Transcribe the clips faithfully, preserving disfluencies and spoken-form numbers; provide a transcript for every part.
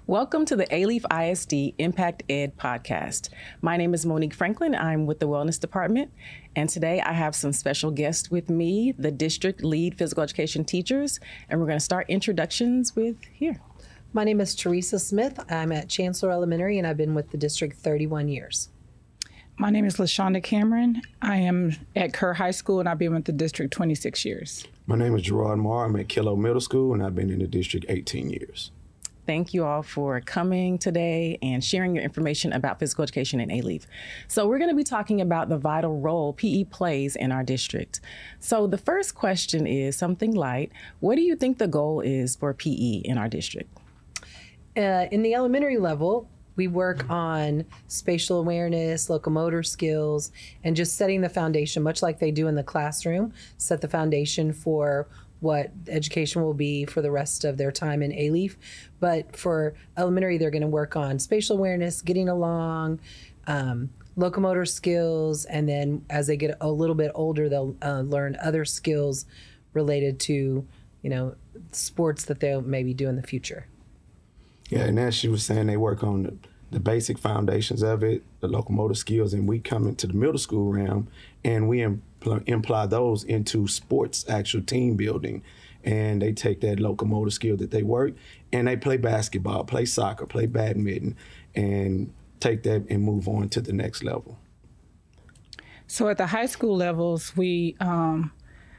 Welcome to the Alief I S D Impact Ed podcast. My name is Monique Franklin. I'm with the Wellness Department, and today I have some special guests with me, the district lead physical education teachers, and we're going to start introductions with here. My name is Teresa Smith. I'm at Chancellor Elementary, and I've been with the district thirty-one years. My name is LaShonda Cameron. I am at Kerr High School, and I've been with the district twenty-six years. My name is Gerard Marr. I'm at Kilo Middle School, and I've been in the district eighteen years. Thank you all for coming today and sharing your information about physical education in Alief. So we're going to be talking about the vital role P E plays in our district. So the first question is something light. What do you think the goal is for P E in our district? Uh, in the elementary level, we work on spatial awareness, locomotor skills, and just setting the foundation, much like they do in the classroom, set the foundation for what education will be for the rest of their time in Alief. But for elementary, they're going to work on spatial awareness, getting along, um, locomotor skills, and then as they get a little bit older, they'll uh, learn other skills related to, you know, sports that they'll maybe do in the future. Yeah, and as she was saying, they work on the, the basic foundations of it, the locomotor skills, and we come into the middle school realm and we impl- imply those into sports, actual team building. And they take that locomotor skill that they work and they play basketball, play soccer, play badminton, and take that and move on to the next level. So at the high school levels, we um,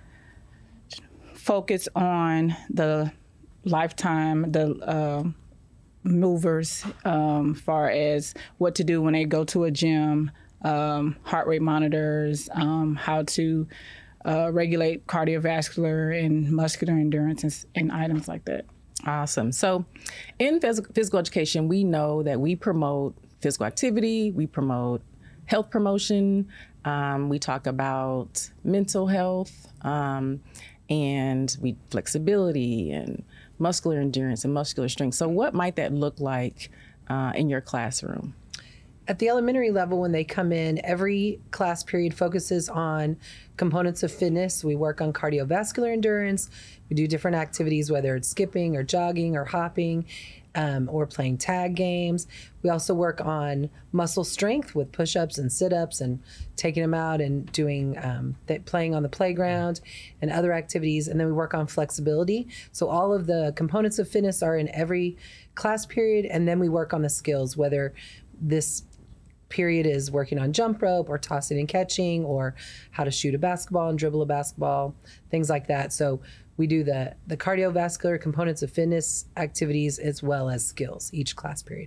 focus on the lifetime, the uh, movers, um, far as what to do when they go to a gym, um, heart rate monitors, um, how to uh, regulate cardiovascular and muscular endurance and, and items like that. Awesome. So in phys- physical education, we know that we promote physical activity, we promote health promotion, um, we talk about mental health, um, and we flexibility and muscular endurance and muscular strength. So what might that look like uh, in your classroom? At the elementary level, when they come in, every class period focuses on components of fitness. We work on cardiovascular endurance. We do different activities, whether it's skipping or jogging or hopping, um, or playing tag games. We also work on muscle strength with push-ups and sit-ups and taking them out and doing um, that, playing on the playground and other activities. And then we work on flexibility. So all of the components of fitness are in every class period. And then we work on the skills, whether this period is working on jump rope or tossing and catching or how to shoot a basketball and dribble a basketball, things like that. So we do the, the cardiovascular components of fitness activities as well as skills each class period.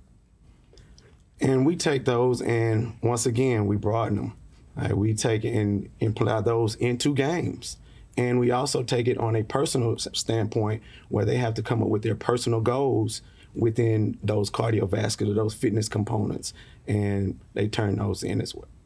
And we take those and once again, we broaden them. Right? We take and imply those into games. And we also take it on a personal standpoint where they have to come up with their personal goals within those cardiovascular, those fitness components, and they turn those in as well.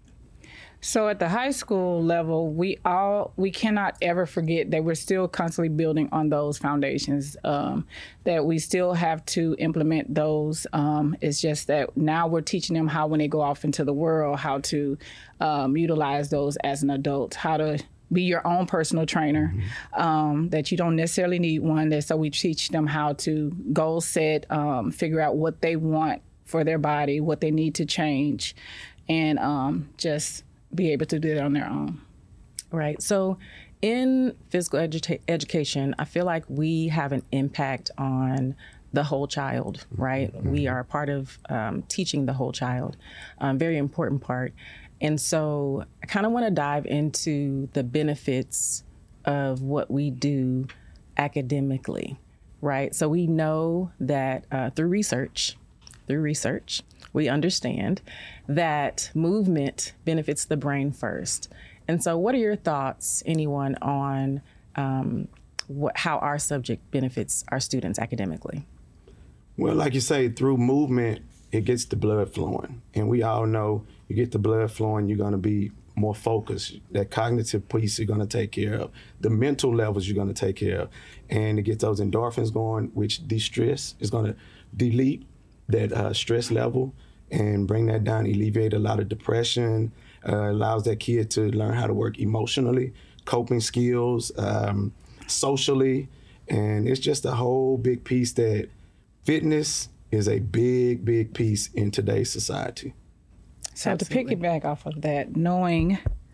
So at the high school level, we all we cannot ever forget that we're still constantly building on those foundations, um, that we still have to implement those. Um, it's just that now we're teaching them how, when they go off into the world, how to um, utilize those as an adult, how to be your own personal trainer, mm-hmm. um, that you don't necessarily need one. That so we teach them how to goal set, um, figure out what they want for their body, what they need to change, and um, just be able to do it on their own. Right. So in physical edu- education, I feel like we have an impact on the whole child, right? Mm-hmm. We are a part of um, teaching the whole child, um, very important part. And so I kind of want to dive into the benefits of what we do academically, right? So we know that uh, through research, through research, we understand that movement benefits the brain first. And so what are your thoughts, anyone, on um, what, how our subject benefits our students academically? Well, like you say, through movement, it gets the blood flowing. And we all know you get the blood flowing, you're going to be more focused. That cognitive piece you're going to take care of. The mental levels you're going to take care of. And to get those endorphins going, which de-stress is going to delete that uh, stress level and bring that down, alleviate a lot of depression, uh, allows that kid to learn how to work emotionally, coping skills, um, socially. And it's just a whole big piece that fitness is a big, big piece in today's society. So Absolutely. to piggyback off of that, knowing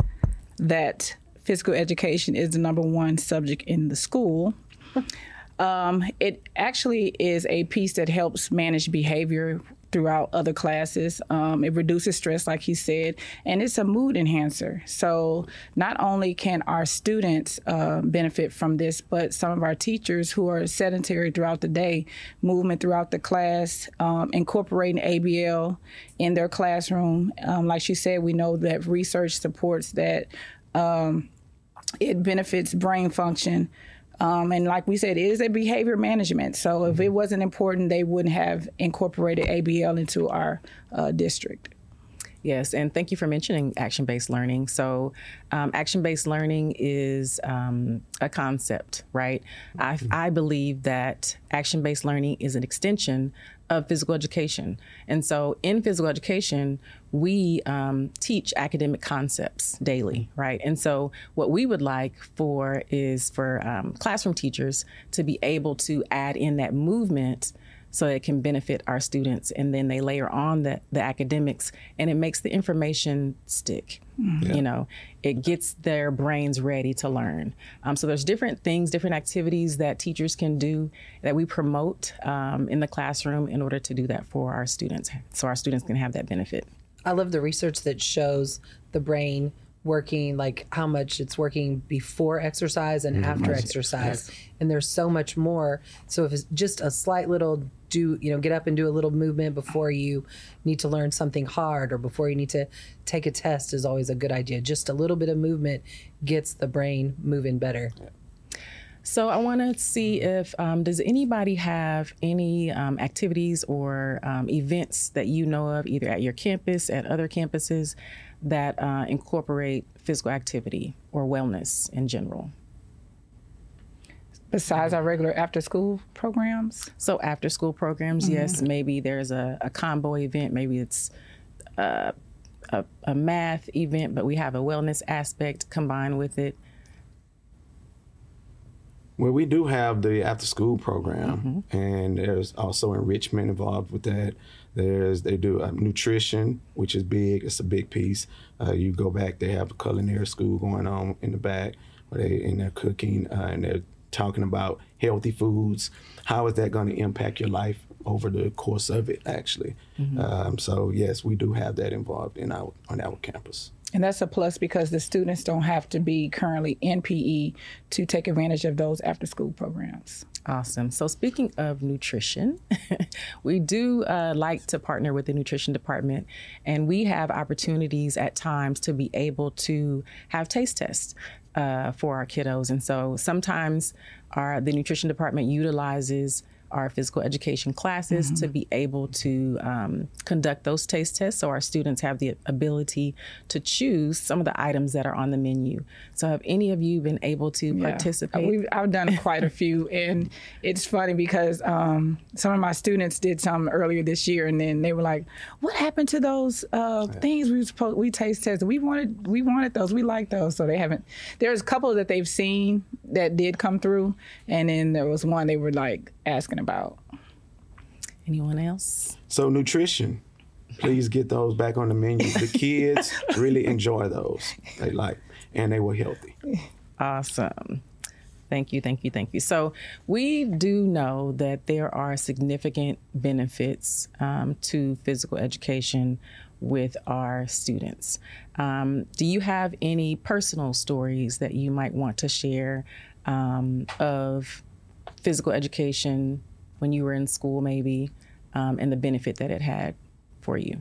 that physical education is the number one subject in the school, um, it actually is a piece that helps manage behavior throughout other classes. Um, it reduces stress, like he said, and it's a mood enhancer. So not only can our students uh, benefit from this, but some of our teachers who are sedentary throughout the day, movement throughout the class, um, incorporating A B L in their classroom. Um, like she said, we know that research supports that um, it benefits brain function. Um, and like we said, it is a behavior management. So if it wasn't important, they wouldn't have incorporated A B L into our uh, district. Yes, and thank you for mentioning action-based learning. So um, action-based learning is um, a concept, right? I, I believe that action-based learning is an extension of physical education. And so in physical education, we um, teach academic concepts daily, right? And so what we would like for is for um, classroom teachers to be able to add in that movement so it can benefit our students, and then they layer on the, the academics, and it makes the information stick. Yeah. You know, it gets their brains ready to learn. Um, so there's different things, different activities that teachers can do that we promote um, in the classroom in order to do that for our students, so our students can have that benefit. I love the research that shows the brain working, like how much it's working before exercise and mm-hmm. after exercise. Yes. And there's so much more. So if it's just a slight little do, you know, get up and do a little movement before you need to learn something hard or before you need to take a test is always a good idea. Just a little bit of movement gets the brain moving better. Yeah. So I want to see if, um, does anybody have any um, activities or um, events that you know of, either at your campus, at other campuses, that uh, incorporate physical activity or wellness in general? Besides our regular after-school programs? So after-school programs, mm-hmm. yes. Maybe there's a, a combo event. Maybe it's uh, a, a math event, but we have a wellness aspect combined with it. Well, we do have the after-school program, mm-hmm. and there's also enrichment involved with that. There's they do uh, nutrition, which is big. It's a big piece. Uh, you go back, they have a culinary school going on in the back, where they and they're cooking uh, and they're talking about healthy foods. How is that going to impact your life over the course of it, actually? Mm-hmm. Um, so yes, we do have that involved in our on our campus. And that's a plus because the students don't have to be currently in P E to take advantage of those after-school programs. Awesome. So speaking of nutrition, we do uh, like to partner with the nutrition department, and we have opportunities at times to be able to have taste tests uh, for our kiddos. And so sometimes our the nutrition department utilizes our physical education classes mm-hmm. to be able to um, conduct those taste tests so our students have the ability to choose some of the items that are on the menu. So have any of you been able to yeah. participate? We've, I've done quite a few, and it's funny because um, some of my students did some earlier this year, and then they were like, what happened to those uh, yeah. things we were supposed, we taste tested? We wanted, we wanted those, we like those. So they haven't, there's a couple that they've seen that did come through, and then there was one they were like asking about. Anyone else? So nutrition, please get those back on the menu. The kids really enjoy those. They like, and they were healthy. Awesome. Thank you, thank you, thank you. So we do know that there are significant benefits um, to physical education with our students. Um, do you have any personal stories that you might want to share um, of physical education when you were in school, maybe, um, and the benefit that it had for you?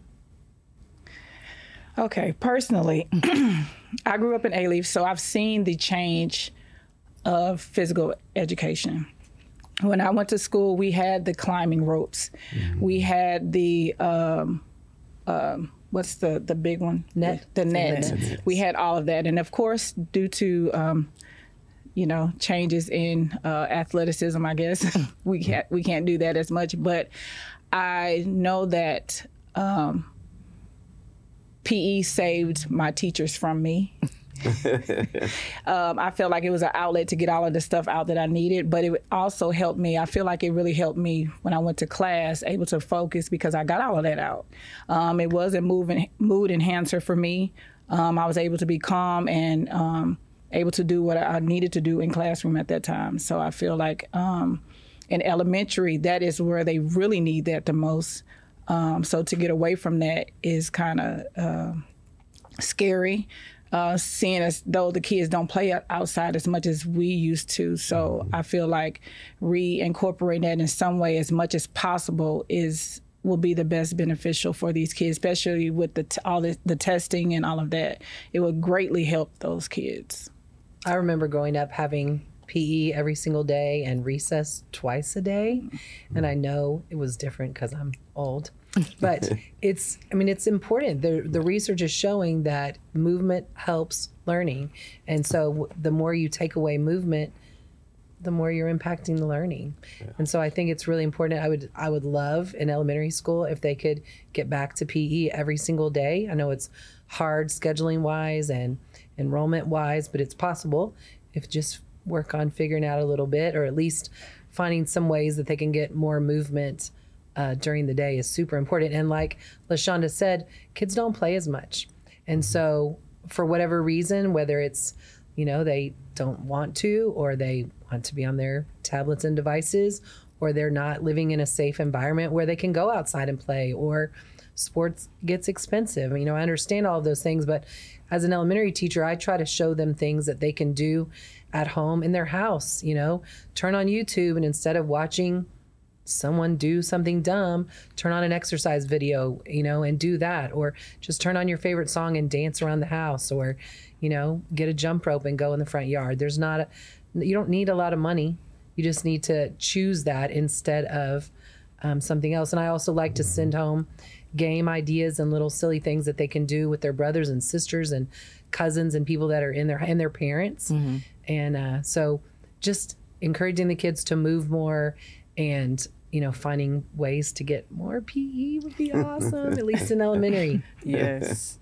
Okay, personally, I grew up in Alief, so I've seen the change of physical education. When I went to school, we had the climbing ropes. Mm-hmm. We had the, um, um, what's the, the big one? Net. The, the net. net. We had all of that. And of course, due to, um, you know, changes in uh, athleticism, I guess, we can't, we can't do that as much. But I know that um, P E saved my teachers from me. um, I felt like it was an outlet to get all of the stuff out that I needed, but it also helped me. I feel like it really helped me when I went to class, able to focus because I got all of that out. Um, it was a mood, mood enhancer for me. Um, I was able to be calm and um, able to do what I needed to do in classroom at that time. So I feel like um, in elementary, that is where they really need that the most. Um, so to get away from that is kind of uh, scary, uh, seeing as though the kids don't play outside as much as we used to. So I feel like reincorporating that in some way as much as possible is will be the best beneficial for these kids, especially with the t- all the, the testing and all of that. It would greatly help those kids. I remember growing up having P E every single day and recess twice a day. And I know it was different because I'm old, but it's, I mean, it's important. The, the research is showing that movement helps learning. And so the more you take away movement, the more you're impacting the learning. Yeah. And so I think it's really important. I would I would love in elementary school if they could get back to P E every single day. I know it's hard scheduling wise and enrollment wise, but it's possible if just work on figuring out a little bit, or at least finding some ways that they can get more movement uh, during the day is super important. And like LaShonda said, kids don't play as much. And so for whatever reason, whether it's, you know, they don't want to, or they want to be on their tablets and devices, or they're not living in a safe environment where they can go outside and play, or sports gets expensive. You know, I understand all of those things, but as an elementary teacher, I try to show them things that they can do at home in their house. You know, turn on YouTube, and instead of watching someone do something dumb, turn on an exercise video, you know, and do that. Or just turn on your favorite song and dance around the house, or, you know, get a jump rope and go in the front yard. There's not a, you don't need a lot of money. You just need to choose that instead of um, something else. And I also like to send home game ideas and little silly things that they can do with their brothers and sisters and cousins and people that are in their, and their parents. Mm-hmm. And uh, so just encouraging the kids to move more, and, you know, finding ways to get more P E would be awesome, at least in elementary. Yes.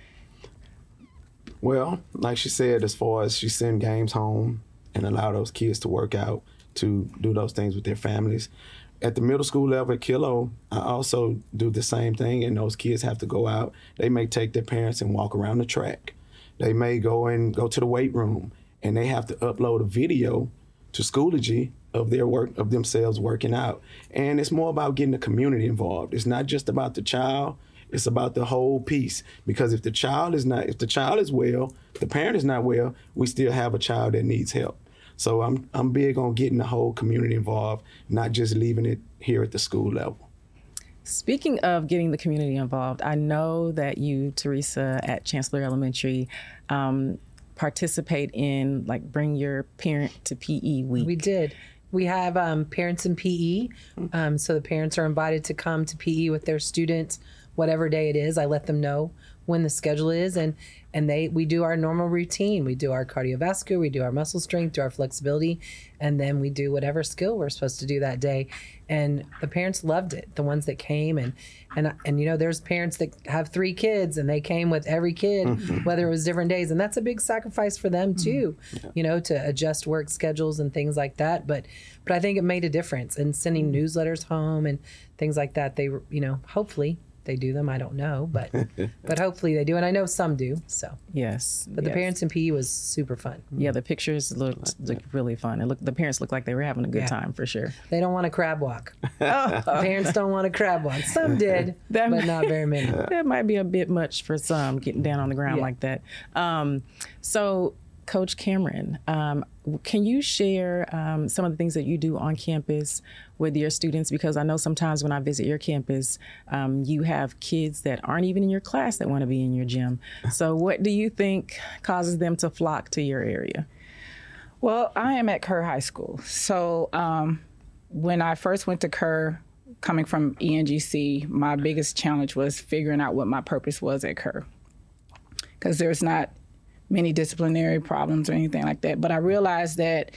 Well, like she said, as far as she send games home and allow those kids to work out, to do those things with their families. At the middle school level at Kilo, I also do the same thing, and those kids have to go out. They may take their parents and walk around the track. They may go and go to the weight room, and they have to upload a video to Schoology of their work, of themselves working out. And it's more about getting the community involved. It's not just about the child. It's about the whole piece. Because if the child is not, if the child is well, the parent is not well, we still have a child that needs help. So I'm I'm big on getting the whole community involved, not just leaving it here at the school level. Speaking of getting the community involved, I know that you, Teresa, at Chancellor Elementary, um, participate in, like, bring your parent to P E week. We did. We have um, parents in P E. Um, so the parents are invited to come to P E with their students, whatever day it is. I let them know when the schedule is, and and they we do our normal routine. We do our cardiovascular, we do our muscle strength, do our flexibility, and then we do whatever skill we're supposed to do that day. And the parents loved it, the ones that came. And and and you know, there's parents that have three kids, and they came with every kid, mm-hmm. whether it was different days, and that's a big sacrifice for them too, mm-hmm. yeah. you know, to adjust work schedules and things like that. But but I think it made a difference in sending newsletters home and things like that. They, you know, hopefully they do them. I don't know, but but hopefully they do, and I know some do. So yes, but yes. the parents in P E was super fun. Yeah, the pictures looked looked really fun. And look, the parents looked like they were having a good yeah. time for sure. They don't want to crab walk. oh. Parents don't want to crab walk. Some did, that but not very many. That might be a bit much for some, getting down on the ground yeah. like that. Um, so. Coach Cameron, um, can you share um, some of the things that you do on campus with your students? Because I know sometimes when I visit your campus, um, you have kids that aren't even in your class that want to be in your gym. So what do you think causes them to flock to your area? Well, I am at Kerr High School. So um, when I first went to Kerr, coming from E N G C, my biggest challenge was figuring out what my purpose was at Kerr. Because there's not many disciplinary problems or anything like that. But I realized that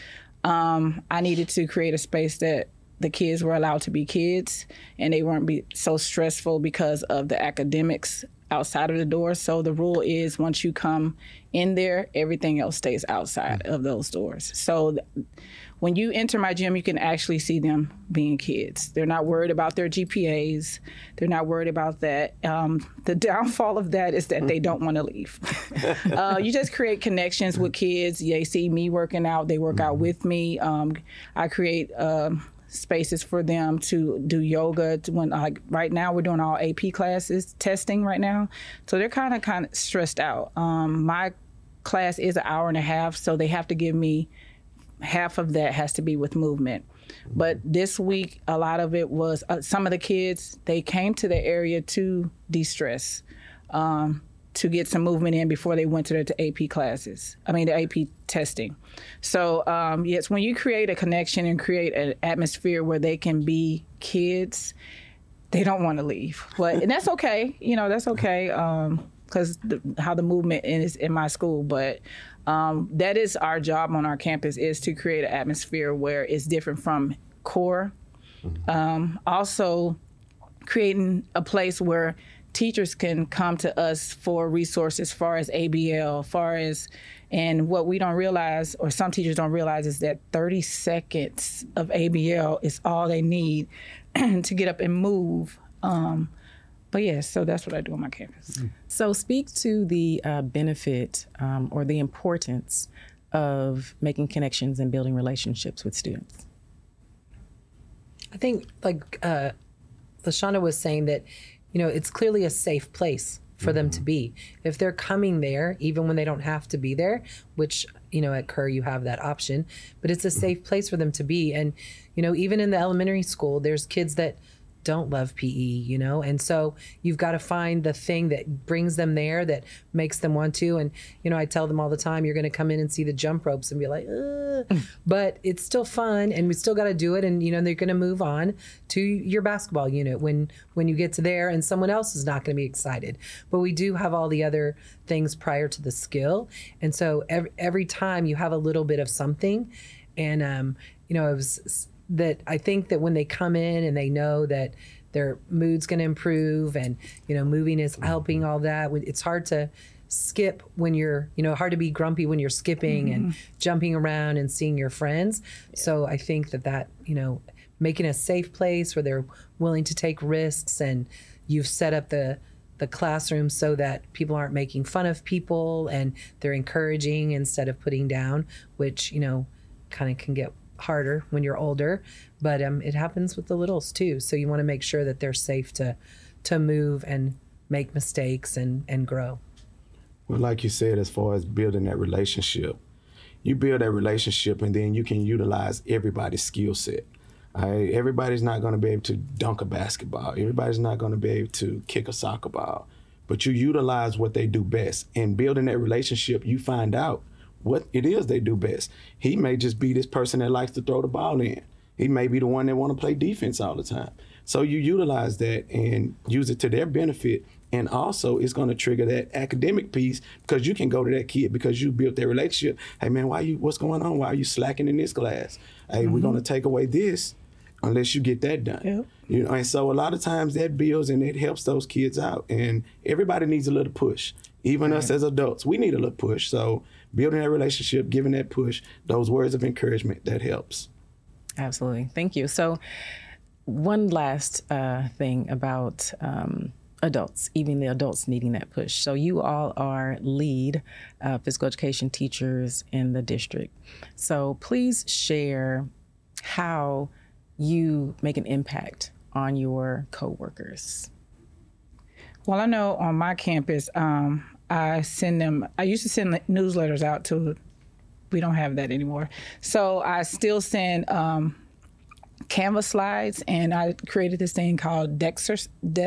um, I needed to create a space that the kids were allowed to be kids, and they weren't be so stressful because of the academics outside of the door. So the rule is, once you come in there, everything else stays outside of those doors. So th- when you enter my gym, you can actually see them being kids. They're not worried about their G P As. They're not worried about that. Um, the downfall of that is that they don't want to leave. uh, you just create connections with kids. They see me working out. They work out with me. Um, I create um, spaces for them to do yoga. To when like right now, we're doing all A P classes, testing right now. So they're kind of kind of stressed out. Um, my class is an hour and a half, so they have to give me half of that has to be with movement. But this week, a lot of it was, uh, some of the kids, they came to the area to de-stress, um, to get some movement in before they went to their to A P classes, I mean, the A P testing. So, um, yes, when you create a connection and create an atmosphere where they can be kids, they don't want to leave. But, and that's okay, you know, that's okay, um, because how the movement is in my school. But um, that is our job on our campus, is to create an atmosphere where it's different from core. Mm-hmm. Um, also, creating a place where teachers can come to us for resources, as far as A B L, far as, and what we don't realize, or some teachers don't realize, is that thirty seconds of A B L is all they need to get up and move. Um, But yes, yeah, so that's what I do on my campus. So speak to the uh, benefit um, or the importance of making connections and building relationships with students. I think, like uh, LaShonda was saying, that, you know, it's clearly a safe place for mm-hmm. them to be. If they're coming there, even when they don't have to be there, which, you know, at Kerr you have that option, but it's a safe place for them to be. And, you know, even in the elementary school, there's kids that don't love P E, you know, and so you've got to find the thing that brings them there, that makes them want to. And, you know, I tell them all the time, you're going to come in and see the jump ropes and be like, ugh. But it's still fun, and we still got to do it. And, you know, they're going to move on to your basketball unit when when you get to there, and someone else is not going to be excited. But we do have all the other things prior to the skill. And so every, every time you have a little bit of something. And, um, you know, it was that I think that when they come in and they know that their mood's going to improve, and, you know, moving is helping all that. It's hard to skip when you're, you know, hard to be grumpy when you're skipping mm-hmm. and jumping around and seeing your friends. Yeah. So I think that that, you know, making a safe place where they're willing to take risks, and you've set up the the classroom so that people aren't making fun of people, and they're encouraging instead of putting down, which, you know, kind of can get harder when you're older, but um, it happens with the littles too. So you want to make sure that they're safe to to move and make mistakes and, and grow. Well, like you said, as far as building that relationship, you build that relationship, and then you can utilize everybody's skill set. Right? Everybody's not going to be able to dunk a basketball. Everybody's not going to be able to kick a soccer ball, but you utilize what they do best. And building that relationship, you find out what it is they do best. He may just be this person that likes to throw the ball in. He may be the one that want to play defense all the time. So you utilize that and use it to their benefit. And also it's going to trigger that academic piece, because you can go to that kid because you built that relationship. Hey man, why you, what's going on? Why are you slacking in this class? Hey, mm-hmm. we're going to take away this unless you get that done. Yep. You know, and so a lot of times that builds and it helps those kids out. And everybody needs a little push. Even right. us as adults, we need a little push. So building that relationship, giving that push, those words of encouragement, that helps. Absolutely. Thank you. So one last uh, thing about um, adults, even the adults needing that push. So you all are lead uh, physical education teachers in the district. So please share how you make an impact on your coworkers. Well, I know on my campus, um, I send them, I used to send newsletters out to, we don't have that anymore. So I still send um, Canvas slides, and I created this thing called Desk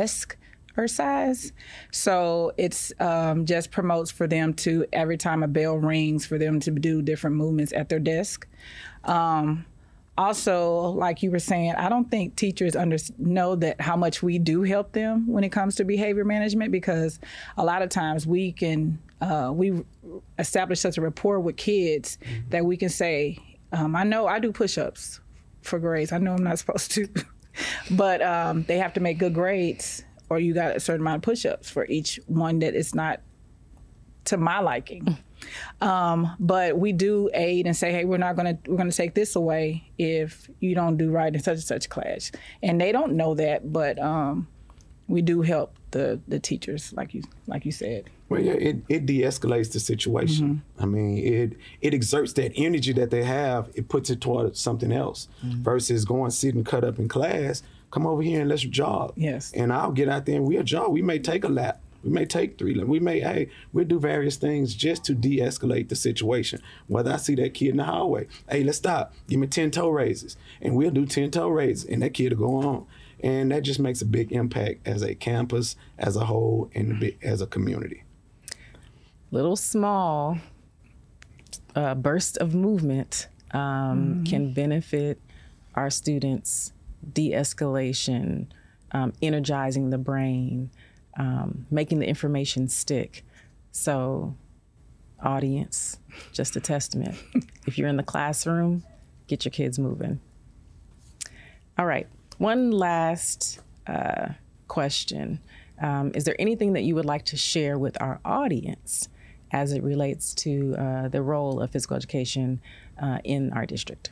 Exercise. So it's um, just promotes for them to, every time a bell rings, for them to do different movements at their desk. Um, Also, like you were saying, I don't think teachers under, know that how much we do help them when it comes to behavior management, because a lot of times we can, uh, we establish such a rapport with kids mm-hmm. that we can say, um, I know I do push-ups for grades. I know I'm not supposed to, but um, they have to make good grades, or you got a certain amount of push-ups for each one that is not to my liking. Um, but we do aid and say, hey, we're not going to we're going to take this away if you don't do right in such and such class. And they don't know that, but um, we do help the the teachers, like you like you said. Well, yeah, it, it de-escalates the situation. Mm-hmm. I mean, it it exerts that energy that they have. It puts it toward something else mm-hmm. versus going sit and cut up in class. Come over here and let's jog. Yes. And I'll get out there and we'll jog. We may take a lap. We may take three. We may, hey, we'll do various things just to de-escalate the situation. Whether I see that kid in the hallway, hey, let's stop. Give me ten toe raises. And we'll do ten toe raises. And that kid will go on. And that just makes a big impact as a campus, as a whole, and as a community. Little small uh, burst of movement um, mm-hmm. can benefit our students' de-escalation, um, energizing the brain, um, making the information stick. So, audience, just a testament. If you're in the classroom, get your kids moving. All right. One last uh, question. Um, is there anything that you would like to share with our audience as it relates to uh, the role of physical education uh, in our district?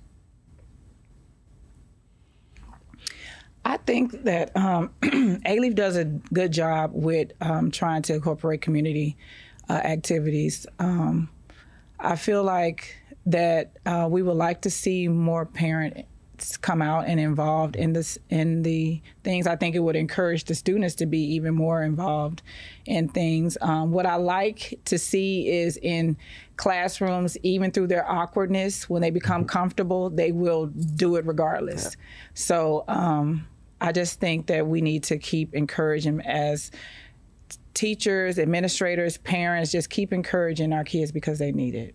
I think that um, A-Leaf does a good job with um, trying to incorporate community uh, activities. Um, I feel like that uh, we would like to see more parent come out and involved in this in the things. I think it would encourage the students to be even more involved in things. Um, what I like to see is in classrooms, even through their awkwardness, when they become comfortable, they will do it regardless. Yeah. So um, I just think that we need to keep encouraging as teachers, administrators, parents, just keep encouraging our kids because they need it.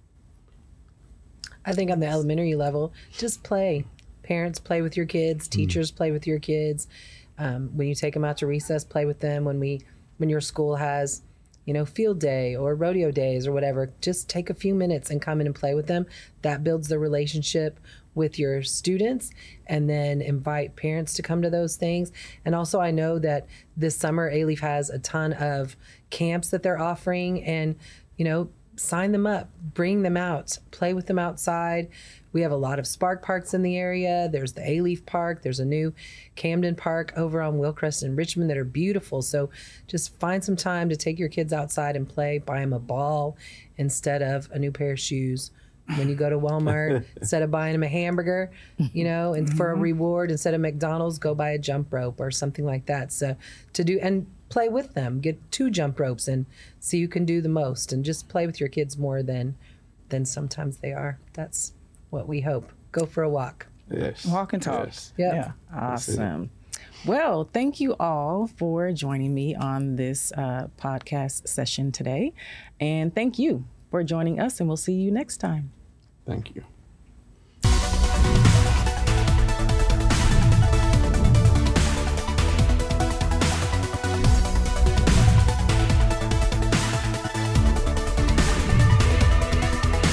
I think on the elementary level, just play. Parents play with your kids. Teachers mm. play with your kids. Um, when you take them out to recess, play with them. When we, when your school has, you know, field day or rodeo days or whatever, just take a few minutes and come in and play with them. That builds the relationship with your students, and then invite parents to come to those things. And also, I know that this summer, A-Leaf has a ton of camps that they're offering, and, you know, sign them up, bring them out, play with them outside. We have a lot of Spark Parks in the area. There's the A-Leaf Park. There's a new Camden Park over on Wilcrest and Richmond that are beautiful. So just find some time to take your kids outside and play. Buy them a ball instead of a new pair of shoes. When you go to Walmart, instead of buying them a hamburger, you know, and for a reward, instead of McDonald's, go buy a jump rope or something like that. So to do, and play with them, get two jump ropes and see who can do the most, and just play with your kids more than, than sometimes they are. That's what we hope. Go for a walk. Yes. Walk and talk. Yes. Yep. Yeah. Awesome. Well, thank you all for joining me on this uh, podcast session today. And thank you for joining us, and we'll see you next time. Thank you.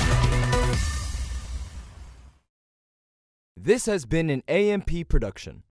This has been an A M P production.